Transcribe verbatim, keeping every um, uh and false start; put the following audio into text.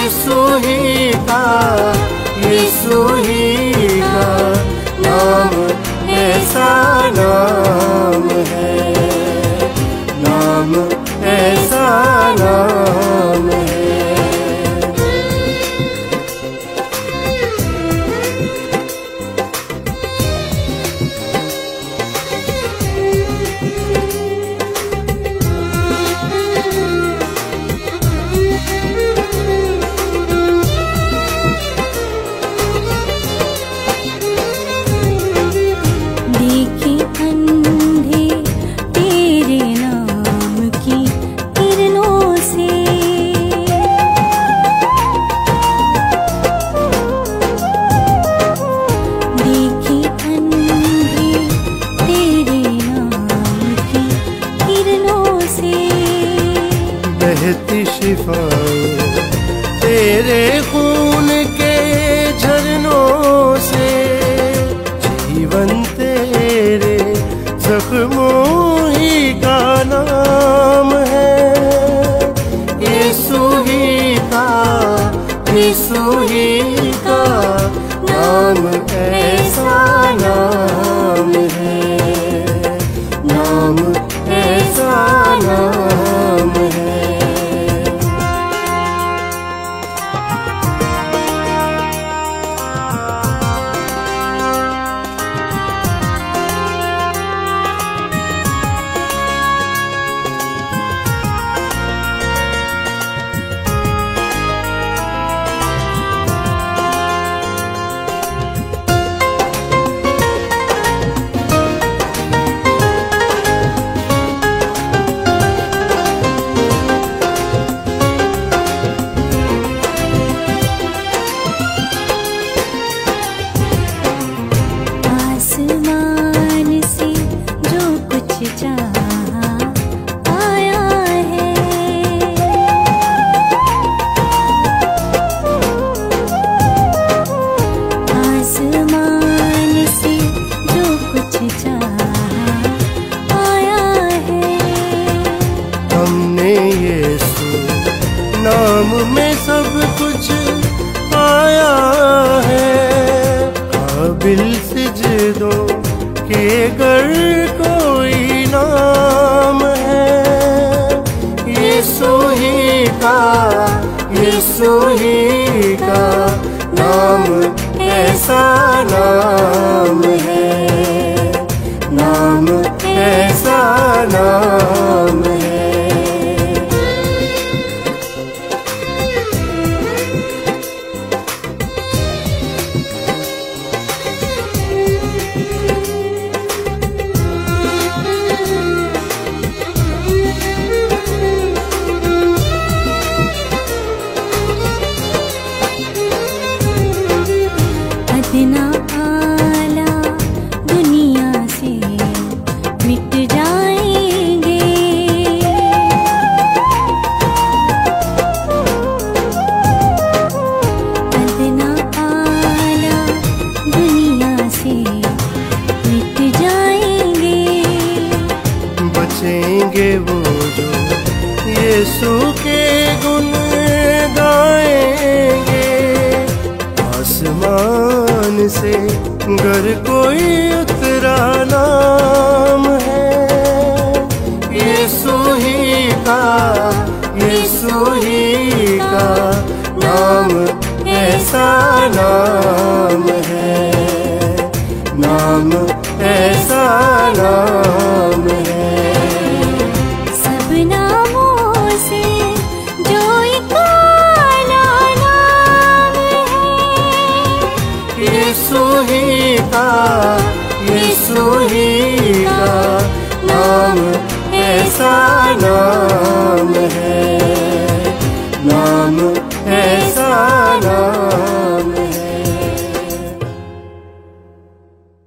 यीशु ही का, यीशु ही का नाम ऐसा नाम है, नाम ऐसा नाम है। बहती शिफाएं तेरे खून के झरनों से, जीवन तेरे जख्मों ही का नाम है। यीशु ही का, यीशु ही का नाम ऐसा नाम है, नाम ऐसा नाम है। नाम में सब कुछ आया है, काबिल सिजदों के गर कोई नाम है। यीशु ही का, यीशु ही का नाम ऐसा नाम है, नाम ऐसा नाम है। इतना आला दुनिया से मिट जाएंगे, इतना आला दुनिया से मिट जाएंगे। बचेंगे वो जो यीशु के गुण गाएंगे, आसमान से गर कोई उतरा नाम है। यीशु ही का, यीशु ही का नाम ऐसा नाम है, नाम ऐसा नाम है। सब नामों से जो एक आला नाम है। यीशु ही का, यीशु ही का नाम